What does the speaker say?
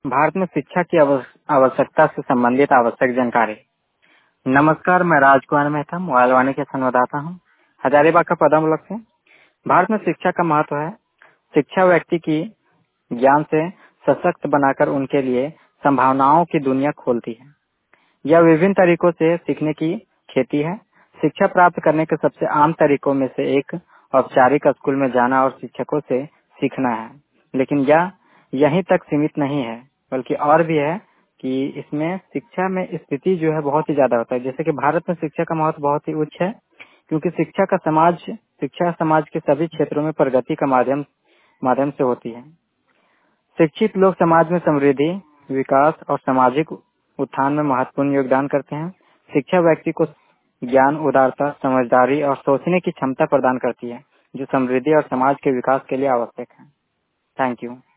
भारत में शिक्षा की आवश्यकता से संबंधित आवश्यक जानकारी। नमस्कार, मैं राजकुमार मेहता मोबाइल वाणी के संवाददाता हूँ, हजारीबाग का पदम ब्लॉक से। भारत में शिक्षा का महत्व है। शिक्षा व्यक्ति की ज्ञान से सशक्त बनाकर उनके लिए संभावनाओं की दुनिया खोलती है। यह विभिन्न तरीकों से सीखने की खेती है। शिक्षा प्राप्त करने के सबसे आम तरीकों में से एक औपचारिक स्कूल में जाना और शिक्षकों से सीखना है, लेकिन यह यहीं तक सीमित नहीं है, बल्कि और भी है कि इसमें शिक्षा में स्थिति जो है बहुत ही ज्यादा होता है। जैसे कि भारत में शिक्षा का महत्व बहुत ही उच्च है, क्योंकि शिक्षा समाज के सभी क्षेत्रों में प्रगति का माध्यम से होती है। शिक्षित लोग समाज में समृद्धि, विकास और सामाजिक उत्थान में महत्वपूर्ण योगदान करते हैं। शिक्षा व्यक्ति को ज्ञान, उदारता, समझदारी और सोचने की क्षमता प्रदान करती है, जो समृद्धि और समाज के विकास के लिए आवश्यक है। Thank you.